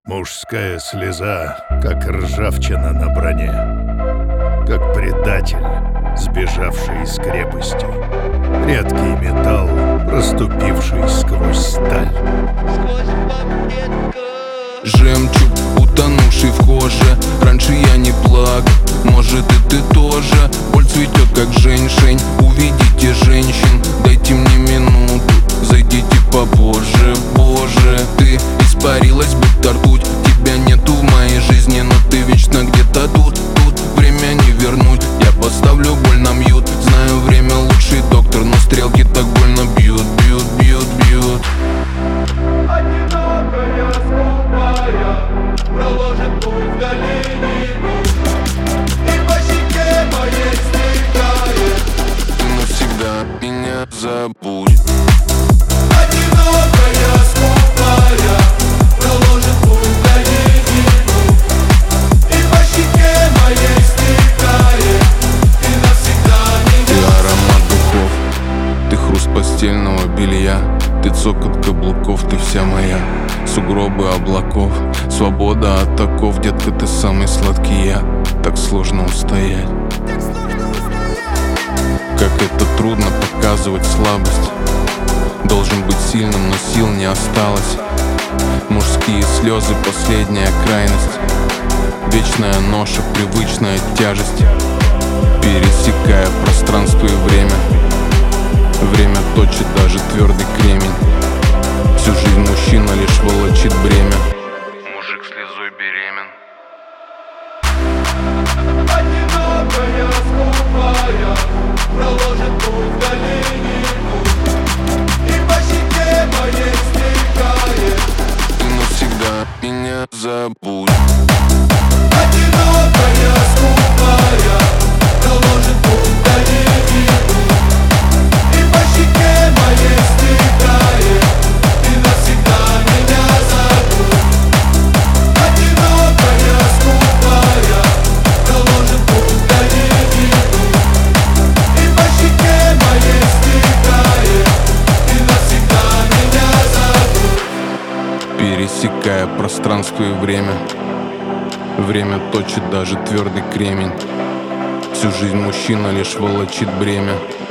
Мужская слеза, как ржавчина на броне, как предатель, сбежавший из крепости, редкий металл, проступивший сквозь сталь. Жемчуг, утонувший в коже. Раньше я не плакал, может и ты тоже. Боль цветет как женьшень. Увидите женщин, дайте мне минуту, зайдите попозже. Боже, ты испарилась, будто ртуть. Тебя нету в моей жизни, но ты вечно где-то тут. Тут время не вернуть, я поставлю боль на мьют. Знаю, время лучший доктор, но стрелки так больно бьют, бьют, бьют, бьют. Одинокая, скупая, проложит путь в долине, и по щеке моей стекает. Ты навсегда меня забудешь. Одинокая, скупая, проложит путь в долине, и по щеке моей стекает. Ты навсегда Ты меня аромат духов, ты хруст постельного белья, ты цокот каблуков, ты вся моя. Сугробы облаков, свобода от оков. Детка, ты самый сладкий я. Так сложно устоять. Как это трудно показывать слабость. Должен быть сильным, но сил не осталось. Мужские слезы, последняя крайность. Вечная ноша, привычная тяжесть. Пересекая пространство и время. Время точит даже твердый кремень. Всю жизнь мужчина лишь волочит бремя. Мужик слезой беремен. одинокая, скупая, проложит путь в долине, и по щеке моей стекает. Ты навсегда меня забудешь. Одинокая, скупая, проложит путь в долине, и по щеке моей стекает. Ты навсегда меня забудь. Одинокая, скупая, проложит путь в долине, и по щеке моей стекает. Ты навсегда меня забудь. Пересекая пространство и время. Время точит даже твердый кремень. Всю жизнь мужчина лишь волочит бремя.